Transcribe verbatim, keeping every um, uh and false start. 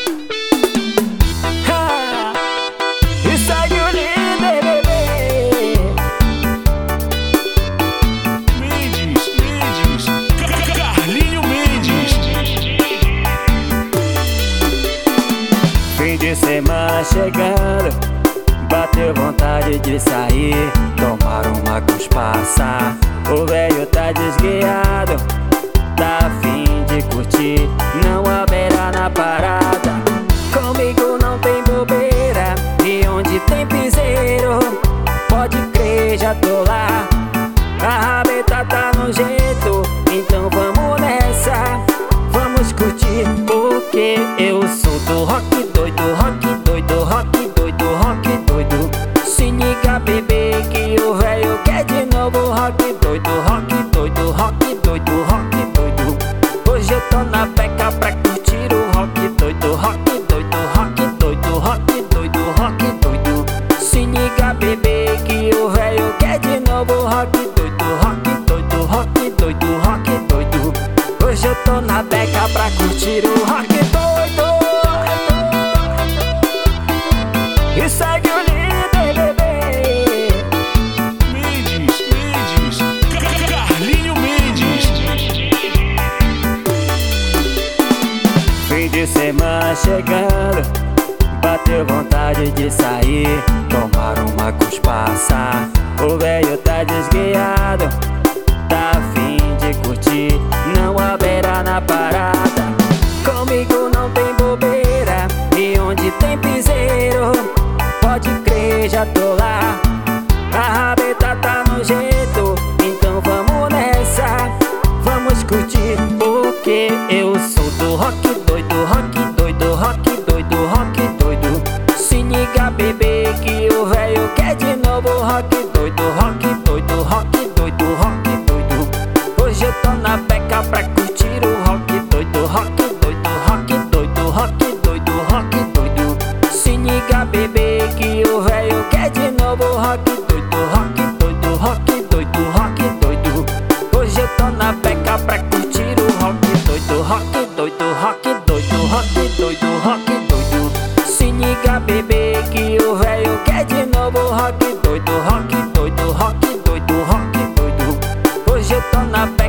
Ha! E segue o líder, bebê. Mendes, Mendes, Carlinho Mendes. Fim de semana chegando, bateu vontade de sair, tomar uma cuspaça. O velho tá desguiado, tá a fim de curtir, não haverá na parada. Comigo não tem bobeira, e onde tem piseiro, pode crer, já tô lá. A rabeta tá no jeito, então vamos nessa, vamos curtir, porque eu sou do rock doido, rock doido, rock doido, rock doido. Se liga, bebê, que o velho quer de novo. Rock doido, rock doido, rock doido, rock doido. Hoje eu tô na beca pra curtir o rock doido, rock doido, rock doido, rock doido, rock doido. Se liga, bebê, que o velho quer de novo. Rock doido, rock doido, rock doido, rock doido. Hoje eu tô na beca pra curtir o rock doido. E segue o líder, bebê. Mendes, Mendes, Carlinho Mendes. Fim de semana chegando, bateu vontade de sair, tomar uma cuspaça. O velho tá desguiado, tá a fim de curtir, não haverá na parada. Comigo não tem bobeira, e onde tem piseiro, pode crer, já tô lá. A rabeta tá no jeito, então vamos nessa, vamos curtir, porque eu sou do rock doido, rock doido, rock doido, rock doido. Se liga, bebê, que o velho quer de novo. Rock doido, rock doido, rock doido, rock doido. Hoje eu tô na beca pra curtir o rock doido, rock doido, rock doido, rock doido, rock doido. Se liga, bebê, que o velho quer de novo. Rock doido, rock doido, rock doido, rock doido. Hoje eu tô na beca pra curtir o rock doido, rock doido, rock doido, rock doido, rock doido. Se liga, bebê, que o velho quer de novo. Rock doido, rock doido, rock doido, rock doido. Hoje eu tô na beca